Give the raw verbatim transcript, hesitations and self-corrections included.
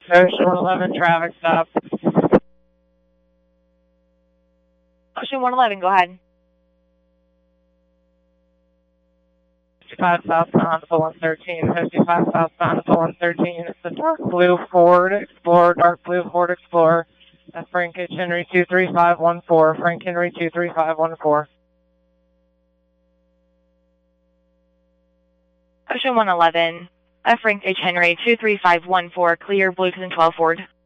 Ocean one eleven, traffic stop. Ocean one eleven, go ahead. fifty-five southbound to one thirteen, fifty-five southbound to one thirteen. It's a dark blue Ford Explorer, dark blue Ford Explorer. That's Frank H. Henry two three five one four, Frank Henry two three five one four. Ocean one eleven, uh, Frank H. Henry two three five one four, clear Blueton twelve Ford.